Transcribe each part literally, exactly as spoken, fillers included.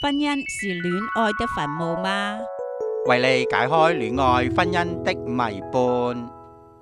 婚姻是戀愛的墳墓嗎？ 為你解開戀愛婚姻的謎伴。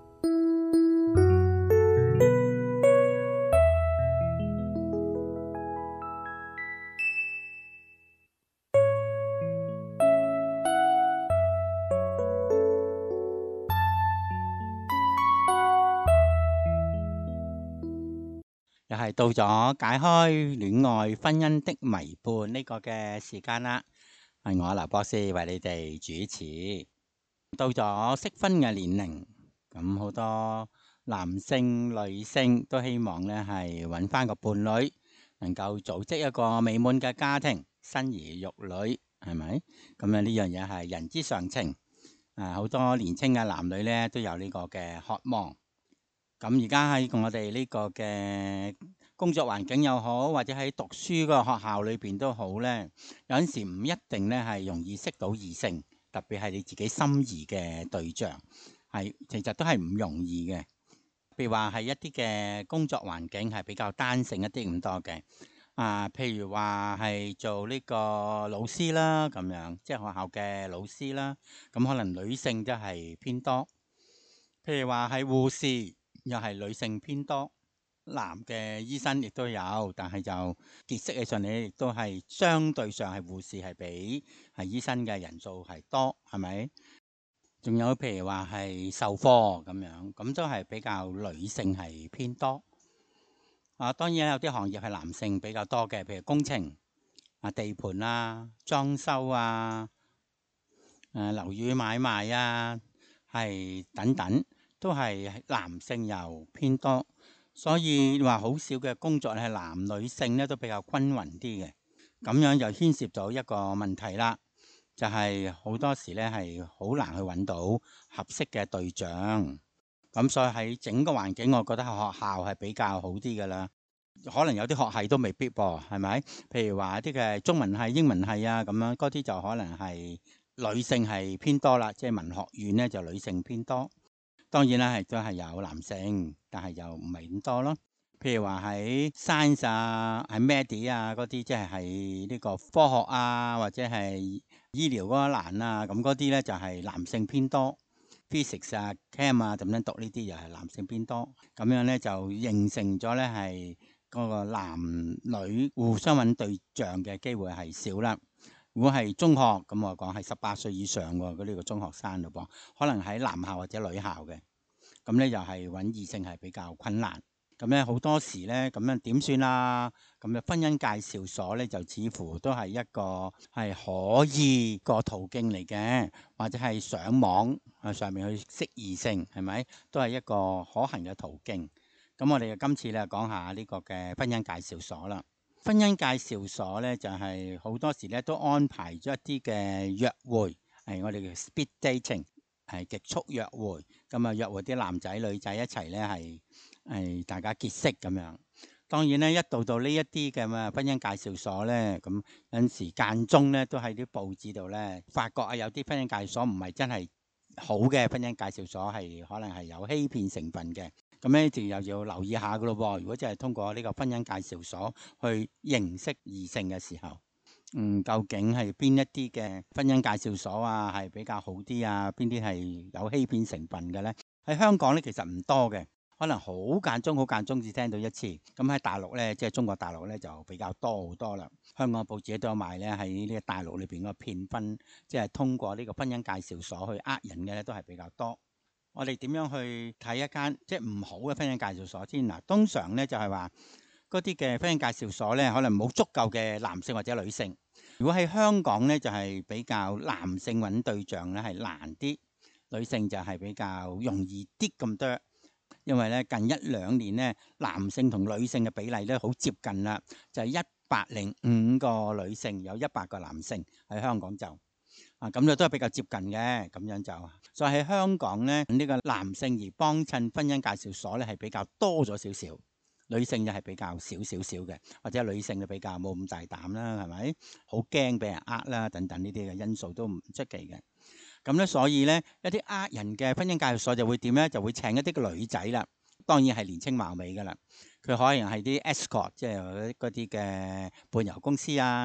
又係到咗解開戀愛婚姻的謎伴呢個嘅時間啦，係我劉博士為你哋主持。到咗適婚嘅年齡，咁好多男性、女性都希望咧係揾翻個伴侶，能夠組織一個美滿嘅家庭，生兒育女，係咪？咁樣呢樣嘢係人之常情。啊，好多年青嘅男女咧都有呢個嘅渴望。咁而家喺我哋呢個嘅工作環境又好，或者喺讀書個學校裏邊都好咧，有陣時唔一定咧係容易識到異性，特別係你自己心儀嘅對象，係其實都係唔容易嘅。譬如話係一啲嘅工作環境係比較單性一啲咁多嘅，啊，譬如話係做呢個老師啦，咁樣即係學校嘅老師啦，咁可能女性都係偏多。譬如話係護士，又係女性偏多，男嘅醫生亦都有，但係就結識起上嚟亦都係相對上係護士係比係醫生嘅人數係多，係咪？仲有譬如話係售貨咁樣，咁都係比較女性係偏多。啊，當然有啲行業係男性比較多嘅，譬如工程、啊地盤啊、裝修啊、誒樓宇買賣啊，係等等。都係男性又偏多，所以話好少嘅工作係男女性咧都比較均勻啲嘅，咁樣就牽涉到一個問題啦，就係好多時咧係好難去揾到合適嘅對象，咁所以喺整個環境，我覺得學校係比較好啲㗎啦。可能有啲學系都未必噃，係咪？譬如話一啲嘅中文系、英文系啊咁樣，嗰啲就可能係女性係偏多啦，即係文學院咧就女性偏多。當然啦，係都係有男性，但係又唔係咁多咯。譬如話喺 science 啊、喺 med 啊嗰啲，即係喺呢個科學啊，或者係醫療嗰一欄啊，咁嗰啲咧就係男性偏多。physics 啊、chem 啊咁樣讀呢啲又係男性偏多。咁樣咧就形成咗咧係嗰個男女互相揾對象嘅機會係少啦。如果係中學咁，我講係十八歲以上喎，嗰呢個中學生咯噃，可能喺男校或者女校嘅，咁咧又係揾異性係比較困難。咁咧好多時咧咁樣點算啊？咁嘅婚姻介紹所咧就似乎都係一個係可以個途徑嚟嘅，或者係上網啊上面去識異性，係咪都係一個可行嘅途徑？咁我哋今次咧講下呢個嘅婚姻介紹所啦。婚姻介紹所咧就係、是、好多時咧都安排咗一啲嘅約會，係我哋嘅 speed dating， 係極速約會。咁啊約會啲男仔女仔一齊咧係係大家結識咁樣。當然咧一到到呢一啲嘅嘛婚姻介紹所咧，咁有陣時間中咧都喺啲報紙度咧發覺啊有啲婚姻介紹所唔係真係好嘅婚姻介紹所，係可能係有欺騙成分嘅。咁咧就又要留意下噶咯喎。如果真係通過呢個婚姻介紹所去認識異性嘅時候，嗯，究竟係邊一啲嘅婚姻介紹所啊係比較好啲啊？邊啲係有欺騙成分嘅咧？喺香港咧其實唔多嘅，可能好間中好間中至聽到一次。咁喺大陸咧，即係中國大陸咧就比較多好多啦。香港報紙都有賣咧，喺呢個大陸裏邊個騙婚，即係通過呢個婚姻介紹所去呃人嘅咧，都係比較多。我哋點樣去睇一間即係唔好嘅婚姻介紹所先嗱？通常咧就係話嗰啲嘅婚姻介紹所咧，可能冇足夠嘅男性或者女性。如果喺香港咧，就係比較男性揾對象咧係難啲，女性就係比較容易啲咁多。因為咧近一兩年咧，男性同女性嘅比例咧好接近啦，就係一百零五個女性有一百個男性喺香港就。啊，咁就都係比較接近嘅，咁樣就，所以喺香港咧，呢個男性而幫襯婚姻介紹所咧係比較多咗少少，女性就係比較少少少嘅，或者女性就比較冇咁大膽啦，係咪？好驚俾人呃啦，等等呢啲嘅因素都唔出奇嘅。咁咧，所以咧一啲呃人嘅婚姻介紹所就會點咧？就會請一啲嘅女仔啦，當然係年青貌美噶啦，佢可能係啲 escort，即係嗰啲嘅伴遊公司啊。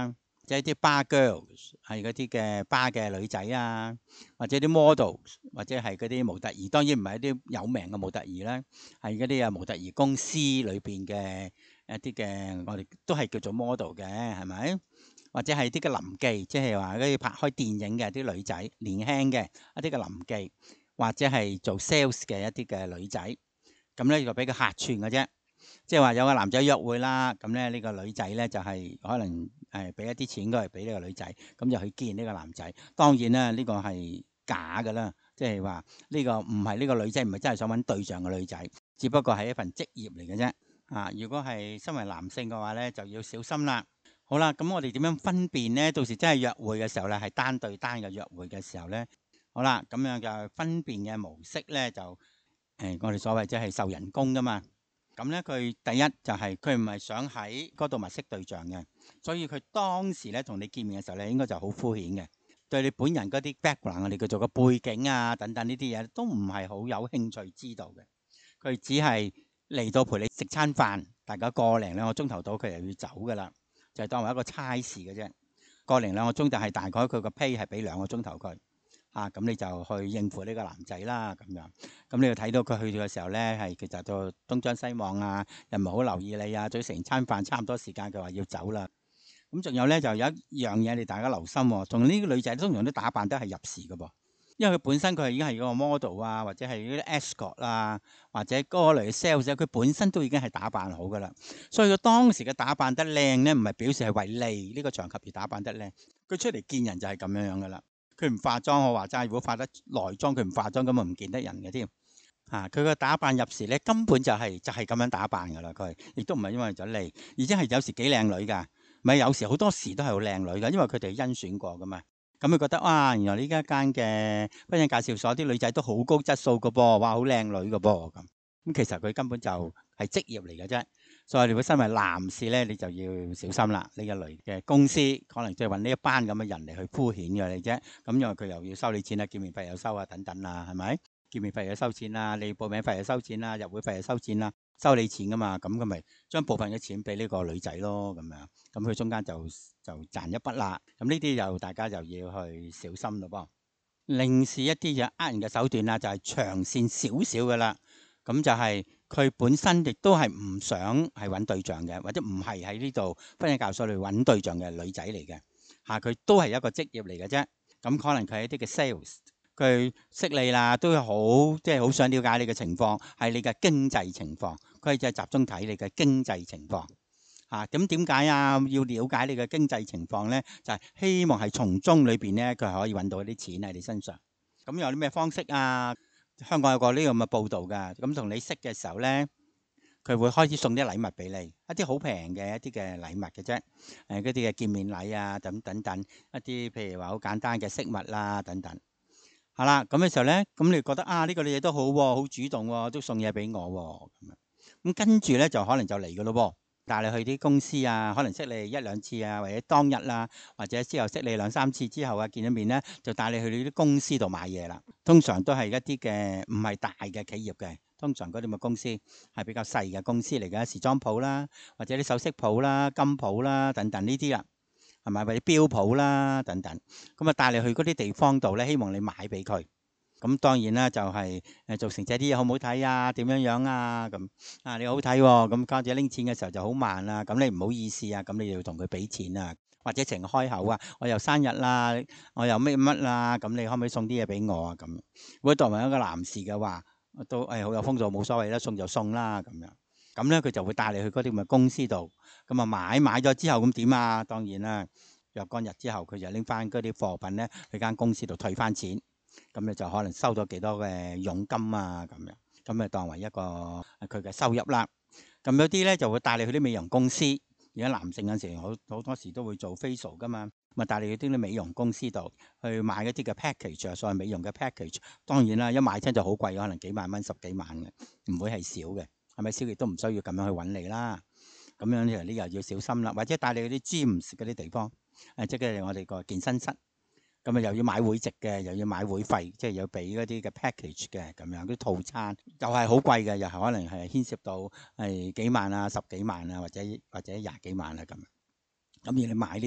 即係啲 bar girls 係嗰啲嘅 bar 嘅女仔啊，或者啲 model 或者係嗰啲模特兒，當然唔係一啲有名嘅模特兒啦，係嗰啲啊模特兒公司裏邊嘅一啲嘅，我哋都係叫做 model 嘅，係咪？或者係啲嘅臨記，即係話嗰啲拍開電影嘅啲女仔，年輕嘅一啲嘅臨記，或者係做 sales 嘅一啲嘅女仔，咁咧就俾佢客串嘅啫。即係話有個男仔約會啦，咁咧呢個女仔咧就係可能誒俾一啲錢佢，俾呢個女仔，咁就去見呢個男仔。當然啦，呢個係假㗎啦，即係話呢個唔係呢個女仔唔係真係想揾對象嘅女仔，只不過係一份職業嚟嘅啫。啊，如果係身為男性嘅話咧，就要小心啦。好啦，咁我哋點樣分辨呢？到時真係約會嘅時候咧，係單對單嘅約會嘅時候咧，好啦，咁樣嘅分辨嘅模式咧就誒、呃，我哋所謂即係受人工㗎嘛。咁咧，佢第一就係佢唔係想喺嗰度物色對象嘅，所以佢當時咧同你見面嘅時候咧，應該就好敷衍嘅，對你本人嗰啲 background，我哋叫做個背景啊等等呢啲嘢都唔係好有興趣知道嘅。佢只係嚟到陪你食餐飯，大概個零兩個鐘頭到，佢又要走噶啦，就係當為一個差事嘅啫。個零兩個鐘就係大概佢個 pay 係俾兩個鐘頭佢。啊，咁你就去應付呢個男仔啦，咁樣，咁你要睇到佢去到嘅時候咧，係其實就東張西望啊，又唔係好留意你啊，嘴成餐飯差唔多時間，佢話要走啦。咁仲有咧，就有一樣嘢你大家留心喎，同呢個女仔通常都打扮得係入時嘅噃，因為佢本身佢已經係嗰個 model 啊，或者係嗰啲 escort 啊，或者嗰類嘅 sales，佢本身都已經係打扮好噶啦，所以佢當時嘅打扮得靚咧，唔係表示係為利呢個場合而打扮得靚，佢出嚟見人就係咁樣樣噶啦。佢唔化妝，我話齋，如果化得內妝，佢唔化妝咁啊唔見得人嘅添。嚇，佢個打扮入時咧，根本就係就係咁樣打扮噶啦。佢亦都唔係因為咗利，而且係有時幾靚女㗎。咪有時好多時都係好靚女㗎，因為佢哋甄選過噶嘛。咁佢覺得哇，原來呢家間嘅婚姻介紹所啲女仔都好高質素㗎噃，哇，好靚女㗎噃咁。咁其實佢根本就係職業嚟嘅啫。所以如果身為男士咧，你就要小心啦。呢一類嘅公司可能即係揾呢一班咁嘅人嚟去敷衍嘅你啫。咁因為佢又要收你錢啊，見面費又收啊，等等啊，係咪？見面費又收錢啦，你報名費又收錢啦，入會費又收錢啦，收你錢噶嘛。咁佢咪將部分嘅錢俾呢個女仔咯，咁樣。咁佢中間就就賺一筆啦。咁呢啲就大家就要去小心咯噃。另是一啲嘢呃人嘅手段啦，就係長線少少噶啦。咁就係佢本身亦都係唔想係揾對象嘅，或者唔係喺呢度婚姻介紹所嚟揾對象嘅女仔嚟嘅嚇，佢都係一個職業嚟嘅啫。咁可能佢係一啲嘅 sales，佢識你啦，都好即係好想了解你嘅情況，係你嘅經濟情況，佢就係集中睇你嘅經濟情況嚇。咁點解啊？要了解你嘅經濟情況咧，就係希望係從中裏邊咧，佢係可以揾到一啲錢喺你身上。咁有啲咩方式啊？香港有個呢個咁嘅報導㗎，咁同你識嘅時候咧，佢會開始送啲禮物俾你，一啲好平嘅一啲嘅禮物嘅啫，誒嗰啲嘅見面禮啊，等等等，一啲譬如話好簡單嘅飾物啦，等等。係啦，咁嘅時候咧，咁你覺得啊呢個女嘢都好喎，好主動喎，都送嘢俾我喎，咁樣，咁跟住咧就可能就嚟㗎咯喎。帶你去啲公司啊，可能識你一兩次啊，或者當日啦，或者之後識你兩三次之後啊，見咗面咧，就帶你去呢啲公司度買嘢啦。通常都係一啲嘅唔係大嘅企業嘅，通常嗰啲咁嘅公司係比較細嘅公司嚟嘅，時裝鋪啦，或者啲首飾鋪啦、金鋪啦等等呢啲啊，係咪？或者錶鋪啦等等，咁啊帶你去嗰啲地方度咧，希望你買俾佢。咁當然啦，就係誒做成這啲嘢好唔好睇啊？點樣樣啊？咁啊你好睇喎，咁家姐拎錢嘅時候就好慢啦，咁你唔好意思啊，咁你要同佢俾錢啊，或者情開口啊，我又生日啦，我又乜乜啦，咁你可唔可以送啲嘢俾我啊？咁如果作為一個男士嘅話，都誒好有風度，冇所謂啦，送就送啦，咁樣咁咧佢就會帶你去嗰啲咁嘅公司度，咁啊買買咗之後咁點啊？當然啦，若干日之後佢就拎翻嗰啲貨品咧去間公司度退翻錢。咁你就可能收咗幾多嘅佣金啊，咁樣咁咪當為一個佢嘅收入啦。咁有啲咧就會帶你去啲美容公司，而家男性嗰陣時好好多時都會做 facial 噶嘛，咪帶你去啲啲美容公司度去買一啲嘅 package 啊，所謂美容嘅 package。當然啦，一買親就好貴，可能幾萬蚊、十幾萬嘅，唔會係少嘅，係咪？少亦都唔需要咁樣去揾你啦。咁樣其實你又要小心啦，或者帶你去啲 gym 嗰啲地方，誒即係我哋個健身室。咁啊，又要買會籍嘅，又要買會費，即係要俾嗰啲嘅 package 嘅，咁樣啲套餐又係好貴嘅，又係可能係牽涉到係幾萬啊、十幾萬啊，或者或者廿幾萬啊咁。咁而你買呢啲，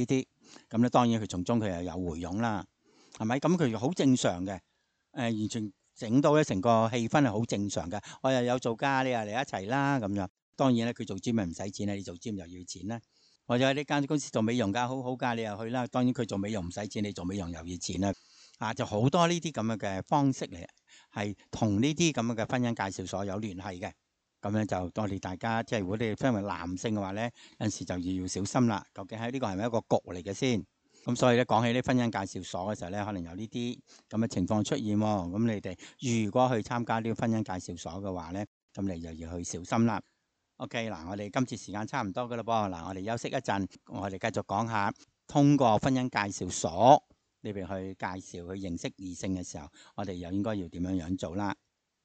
咁咧當然佢從中佢又有回佣啦，係咪？咁佢好正常嘅，誒、呃、完全整到咧成個氣氛係好正常嘅。我又有做㗎，你又嚟一齊啦咁樣。當然咧，佢做 gym 咪唔使錢啦，你做 gym 又要錢啦。或者喺呢間公司做美容㗎，好好㗎，你又去啦。當然佢做美容唔使錢，你做美容又要錢啦。啊，就好多呢啲咁樣嘅方式嚟，係同呢啲咁樣嘅婚姻介紹所有聯繫嘅。咁樣就我哋大家即係如果你分為男性嘅話咧，有陣時就要要小心啦。究竟喺呢個係咪一個局嚟嘅先？咁所以咧講起啲婚姻介紹所嘅時候咧，可能有呢啲咁嘅情況出現喎。咁你哋如果去參加呢個婚姻介紹所嘅話咧，咁你就要去小心啦。OK 嗱，我哋今次時間差唔多噶啦噃，嗱我哋休息一陣，我哋繼續講下通過婚姻介紹所呢邊去介紹去認識異性嘅時候，我哋又應該要點樣樣做啦？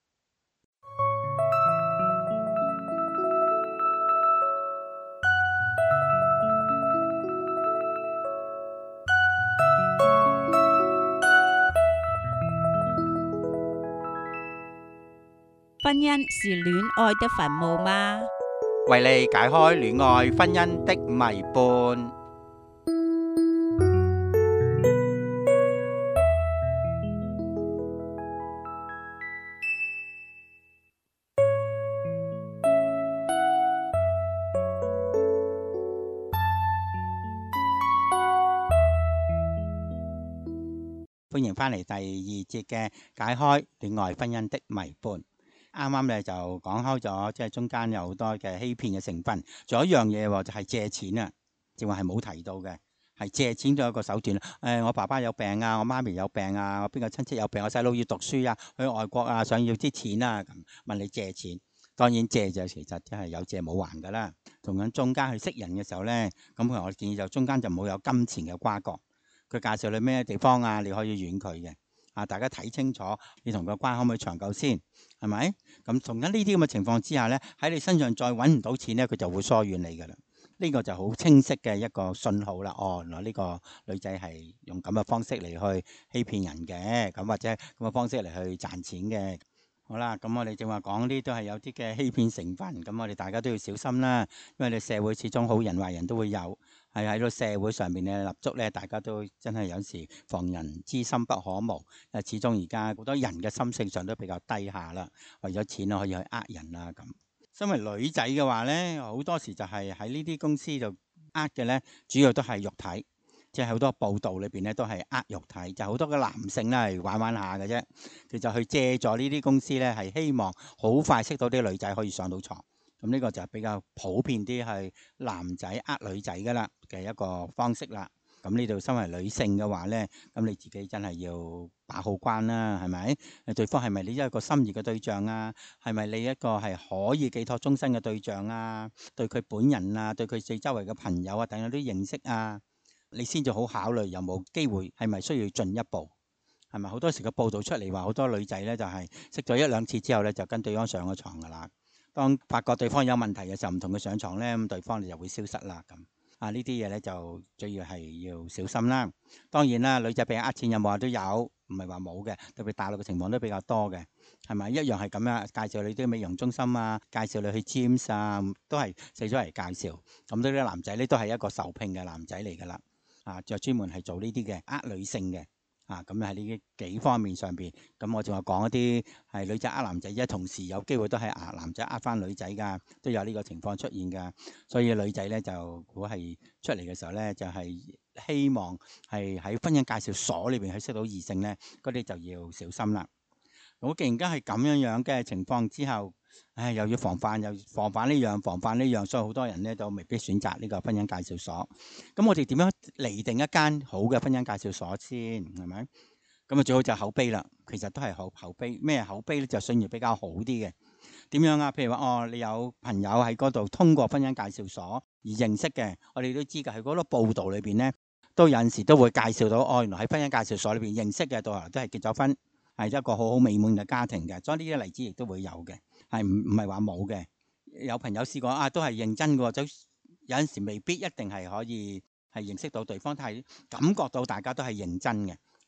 婚姻是戀愛的墳墓嗎？ 為你解開戀愛婚姻的謎伴。歡迎翻嚟第二節嘅解開戀愛婚姻的謎伴。啱啱咧就講開咗，即係中間有好多嘅欺騙嘅成分。仲有一樣嘢喎，就係借錢啊，正話係冇提到嘅，係借錢都有一個手段。誒、哎，我爸爸有病啊，我媽咪有病啊，我邊個親戚有病，我細佬要讀書啊，去外國啊，想要啲錢啊，咁問你借錢。當然借就其實真係有借冇還噶啦。同緊中間去識人嘅時候咧，咁我建議就中間就唔好有金錢嘅瓜葛。佢介紹你咩地方啊，你可以遠佢嘅。啊，大家睇清楚，你同個關可唔可以長久先，係咪？咁同緊呢啲咁嘅情況之下咧，喺你身上再揾唔到錢咧，佢就會疏遠你噶啦。呢個就好清晰嘅一個信號啦。哦，原來呢個女仔係用咁嘅方式嚟去欺騙人嘅，咁或者咁嘅方式嚟去賺錢嘅。好啦，咁我哋正話講呢都係有啲嘅欺騙成分，咁我哋大家都要小心啦。因為你社會始終好人壞人都會有，係喺個社會上面嘅立足咧，大家都真係有時防人之心不可無。誒，始終而家好多人嘅心性上都比較低下啦，為咗錢可以去呃人啊咁。身為女仔嘅話咧，好多時就係喺呢啲公司就呃嘅咧，主要都係肉體。即係好多報道裏邊咧，都係呃肉體，就好多嘅男性咧係玩玩下嘅啫。佢就去借助呢啲公司咧，係希望好快識到啲女仔可以上到床。咁呢個就係比較普遍啲係男仔呃女仔噶啦嘅一個方式啦。咁呢度身為女性嘅話咧，咁你自己真係要把好關啦，係咪？誒，對方係咪你一個心儀嘅對象啊？係咪你一個係可以寄託終身嘅對象啊？對佢本人啊，對佢四周圍嘅朋友啊，等有啲認識啊？你先至好考慮有冇機會，係咪需要進一步？係咪好多時個報道出嚟話，好多女仔咧就係識咗一兩次之後咧，就跟對方上咗床噶啦。當發覺對方有問題嘅時候，唔同佢上床咧，咁對方就會消失啦。咁啊，呢啲嘢咧就主要係要小心啦。當然啦，女仔俾人呃錢有冇話都有，唔係話冇嘅。特別大陸嘅情況都比較多嘅，係咪一樣係咁樣介紹你啲美容中心啊，介紹你去 gym 啊，都係四咗嚟介紹。咁呢啲男仔咧都係一個受聘嘅男仔嚟噶啦。啊，就專門係做呢啲嘅呃女性嘅，啊咁喺呢幾方面上邊，咁我仲有講一啲係女仔呃男仔啫，同時有機會都係呃男仔呃翻女仔噶，都有呢個情況出現噶。所以女仔咧就如果係出嚟嘅時候咧，就係、是、希望係喺婚姻介紹所裏邊去識到異性咧，嗰啲就要小心啦。咁既然間係咁樣樣嘅情況之後，唉，又要防範，又防範呢樣，防範呢樣，所以好多人咧都未必選擇呢個婚姻介紹所。咁我哋點樣釐定一間好嘅婚姻介紹所先？係咪？咁啊最好就口碑啦。其實都係好口碑。咩口碑咧？就信譽比較好啲嘅。點樣啊？譬如話哦，你有朋友喺嗰度通過婚姻介紹所而認識嘅，我哋都知㗎。喺嗰個報道裏邊咧，都有陣時都會介紹到哦，原來喺婚姻介紹所裏邊認識嘅，到後來都係結咗婚。係一個好好美滿嘅家庭嘅，所以呢啲例子亦都會有嘅，係唔唔係話冇嘅。有朋友試過啊，都係認真嘅，就有陣時未必一定係可以係認識到對方，但係感覺到大家都係認真嘅。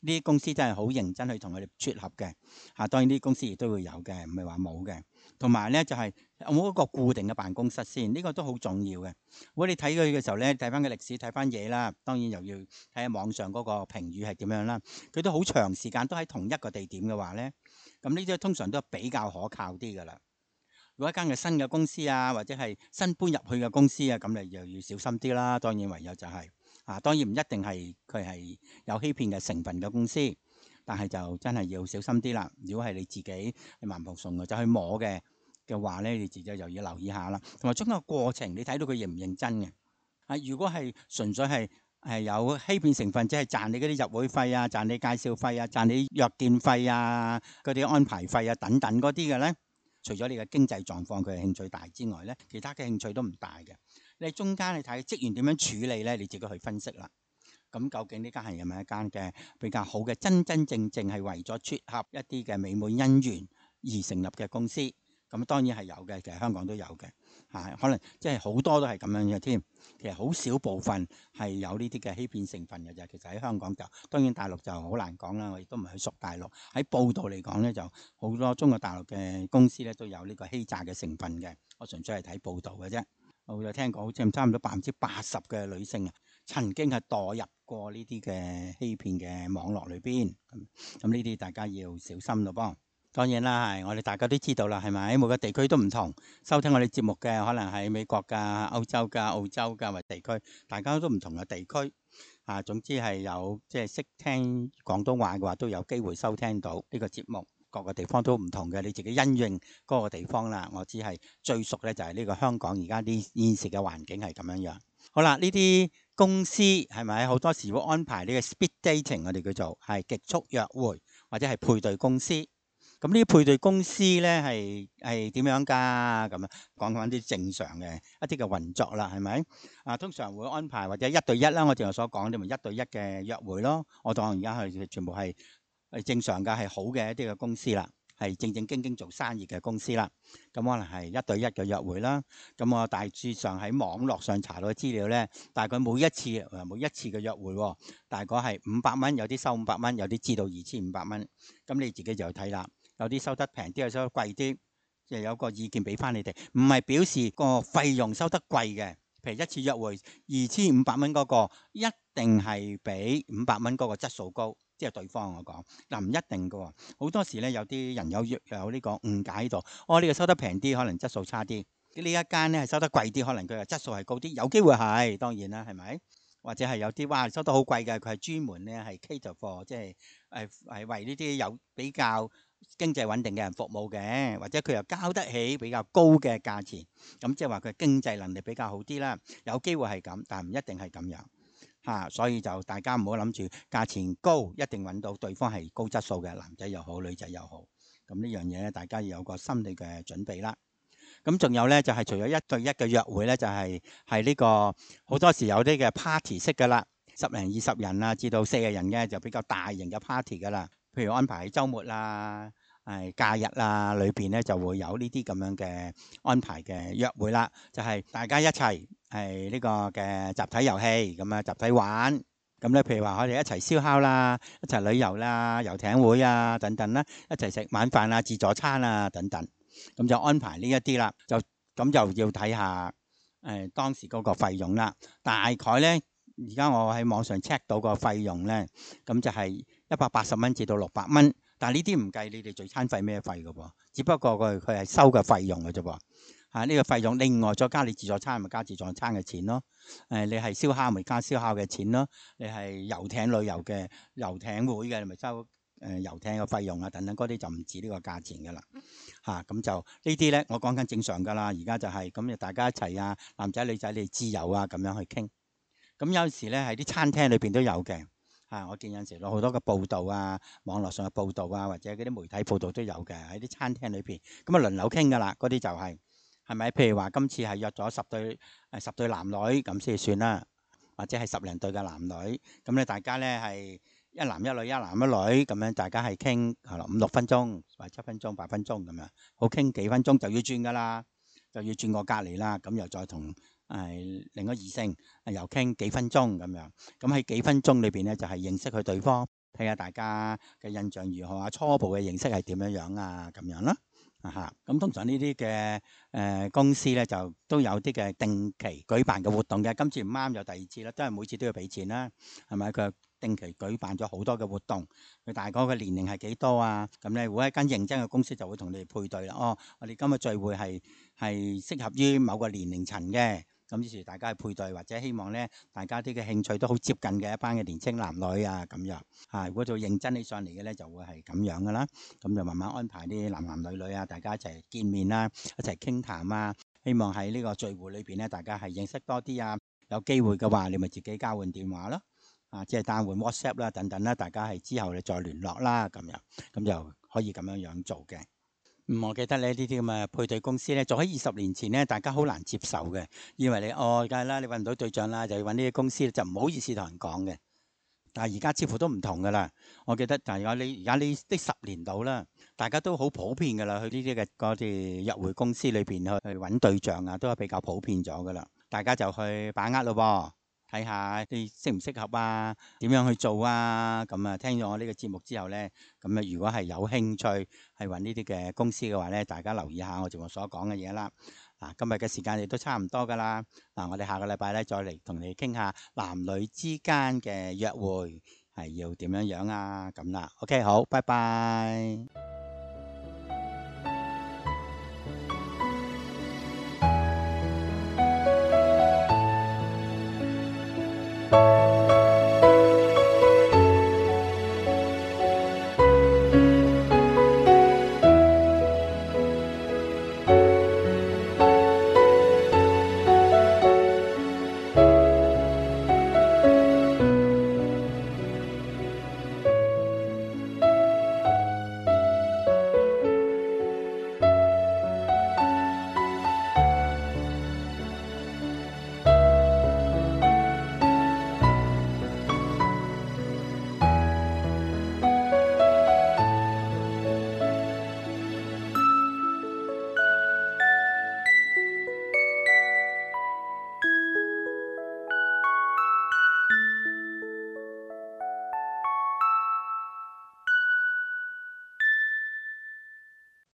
呢啲公司真係好認真去同佢哋撮合嘅。嚇，當然呢啲公司亦都會有嘅，唔係話冇嘅。同埋咧就係、有冇一個固定嘅辦公室先，呢、個都好重要嘅。如果你睇佢嘅時候咧，睇翻佢歷史，睇翻嘢啦，當然又要睇下網上嗰個評語係點樣啦。佢都好長時間都喺同一個地點嘅話咧，咁呢啲通常都比較可靠啲噶啦。如果一間嘅新嘅公司啊，或者係新搬入去嘅公司啊，咁你又要小心啲啦。當然唯有就係、啊，當然唔一定係佢係有欺騙嘅成分嘅公司，但係就真係要小心啲啦。如果係你自己係盲目送嘅，就去摸嘅嘅話咧，你自己就要留意下啦。同埋中間個過程，你睇到佢認唔認真嘅。啊，如果係純粹係係有欺騙成分，即係賺你嗰啲入會費啊、賺你介紹費啊、賺你約見費啊、嗰啲安排費啊等等嗰啲嘅咧，除咗你嘅經濟狀況佢嘅興趣大之外咧，其他嘅興趣都唔大嘅。你中間你睇職員點樣處理咧，你自己去分析啦。咁究竟呢間係咪一間嘅比較好嘅，真真正正係為咗撮合一啲嘅美滿姻緣而成立嘅公司？咁當然係有嘅，其實香港都有嘅，嚇、可能即係好多都係咁樣嘅添。其實好少部分係有呢啲嘅欺騙成分嘅啫。其實喺香港就當然大陸就好難講啦，我亦都唔係去屬大陸。喺報道嚟講咧，就好多中國大陸嘅公司咧都有呢個欺詐嘅成分嘅。我純粹係睇報道嘅啫。我有聽過好似差唔多百分之八十嘅女性啊，曾經係墮入過呢啲嘅欺騙嘅網絡裏邊。咁咁呢啲大家要小心咯噃。當然啦，係我哋大家都知道啦，係咪？每個地區都唔同，收聽我哋節目嘅可能係美國㗎、歐洲㗎、澳洲㗎或地區，大家都唔同嘅地區。啊，總之係有即係識聽廣東話嘅話，都有機會收聽到呢個節目。各個地方都唔同嘅，你自己因應嗰個地方啦。我只係最熟咧，就係呢個香港而家啲現時嘅環境係咁樣樣。好啦，呢啲公司係咪好多時會安排呢個 speed dating，我哋叫做係極速約會或者係配對公司。咁呢啲配對公司咧係係點樣㗎？咁啊，講翻啲正常嘅一啲嘅運作啦，係咪？啊，通常會安排或者一對一啦，我正話所講，你咪一對一嘅約會咯。我當而家係全部係係正常嘅，係好嘅一啲嘅公司啦，係正正經經做生意嘅公司啦。咁可能係一對一嘅約會啦。咁我大致上喺網絡上查到嘅資料咧，大概每一次每一次嘅約會喎，大概係五百蚊，有啲收五百蚊，有啲至到二千五百蚊。咁你自己就睇啦。有啲收得平啲，有收得貴啲，就有個意見俾翻你哋。唔係表示個費用收得貴嘅，譬如一次約會二千五百蚊嗰個，一定係比五百蚊嗰個質素高，即係對方我講嗱，唔一定㗎喎。好多時咧有啲人有有呢個誤解喺度，哦，呢個收得平啲，可能質素差啲；呢一間咧係收得貴啲，可能佢嘅質素係高啲，有機會係當然啦，係咪？或者係有啲哇收得好貴嘅，佢係專門咧係 cater for，即係誒係為呢啲有比較經濟穩定嘅人服務嘅，或者佢又交得起比較高嘅價錢，咁即係話佢經濟能力比較好啲啦。有機會係咁，但係唔一定係咁樣嚇、啊，所以就大家唔好諗住價錢高一定揾到對方係高質素嘅，男仔又好，女仔又好。咁呢樣嘢咧，大家要有個心理嘅準備啦。咁仲有咧，就係、是、除咗一對一嘅約會咧，就係係呢個好多時有啲嘅 party 式噶啦，十零二十人啊，至到四十人嘅就比較大型嘅 party 噶啦。譬如安排喺週末啊、係假日啊裏邊咧，就會有呢啲咁樣嘅安排嘅約會啦。就係、是、大家一齊係呢個嘅集體遊戲咁啊，集體玩。咁咧，譬如話我哋一齊燒烤啦，一齊旅遊啦、遊艇會啊等等啦，一齊食晚飯啊、自助餐啊等等。咁就安排呢一啲啦，就咁就要睇下誒、呃、當時嗰個費用啦。大概咧，而家我喺網上 check 到個費用咧，咁就係一百八十蚊至到六百蚊。但係呢啲唔計你哋聚餐費咩費嘅噃，只不過佢佢係收嘅費用嘅啫噃。嚇、啊，呢、呢個費用另外再加你自助餐咪加自助餐嘅錢咯。誒、呃，你係燒烤咪加燒烤嘅錢咯。你係遊艇旅遊嘅遊艇會嘅，你咪收。誒、呃、遊艇嘅費用啊，等等嗰啲就唔止呢個價錢㗎啦，嚇、啊、咁就呢啲咧，我講緊正常㗎啦。而家就係、是、咁，就大家一齊啊，男仔女仔你自由啊，咁樣去傾。咁有時咧喺啲餐廳裏邊都有嘅，嚇、啊、我見有時有好多嘅報道啊，網絡上嘅報道啊，或者嗰啲媒體報道都有嘅喺啲餐廳裏邊，咁啊輪流傾㗎啦。嗰啲就係係咪？譬如話今次係約咗十對誒十對男女咁先算啦，或者係十零對嘅男女，咁咧大家咧係。一男一女，一男一女咁樣，大家係傾係咯，五六分鐘或者七分鐘、八分鐘咁樣，好傾幾分鐘就要轉噶啦，就要轉過隔離啦。咁又再同誒、呃、另一個異性又傾幾分鐘咁樣。咁喺幾分鐘裏邊咧，就係、是、認識佢對方。 睇下大家嘅印象如何啊，初步嘅認識係點樣樣啊，咁樣啦。啊哈，咁通常呢啲嘅誒公司咧就都有啲嘅定期舉辦嘅活動嘅，今次唔啱就第二次啦，都係每次都要俾錢啦，係咪？佢定期舉辦咗好多嘅活動，佢大概嘅年齡係幾多啊？咁咧，如果一間認真嘅公司就會同你哋配對啦。哦，我哋今日聚會係係適合於某個年齡層嘅。咁於是大家係配對，或者希望咧，大家啲嘅興趣都好接近嘅一班嘅年青男女啊，咁樣嚇。如果做認真起上嚟嘅咧，就會係咁樣噶啦。咁就慢慢安排啲男男女女啊，大家一齊見面啦，一齊傾談啊。希望喺呢個聚會裏邊咧，大家係認識多啲啊。有機會嘅話，你咪自己交換電話咯，啊，即係單換 WhatsApp 啦，等等啦，大家係之後你再聯絡啦，咁樣咁就可以咁樣樣做嘅。嗯，我記得咧呢啲咁嘅配對公司咧，做喺二十年前咧，大家好難接受嘅，以為你哦，梗係啦，你揾唔到對象啦，就要揾呢啲公司，就唔好意思同人講嘅。但係而家似乎都唔同噶啦，我記得，但係而家呢而家呢呢十年度啦，大家都好普遍噶啦，去呢啲嘅嗰啲約會公司裏邊去去揾對象啊，都係比較普遍咗噶啦，大家就去把握咯喎。睇下你適唔適合啊？點樣去做啊？咁啊，聽咗我呢個節目之後呢，咁啊，如果係有興趣係揾呢啲嘅公司嘅話呢，大家留意下我節目所講嘅嘢啦。嗱，今日嘅時間亦都差唔多噶啦。嗱，我哋下個禮拜呢，再嚟同你傾下男女之間嘅約會係要點樣樣啊？咁啦，OK，好，拜拜。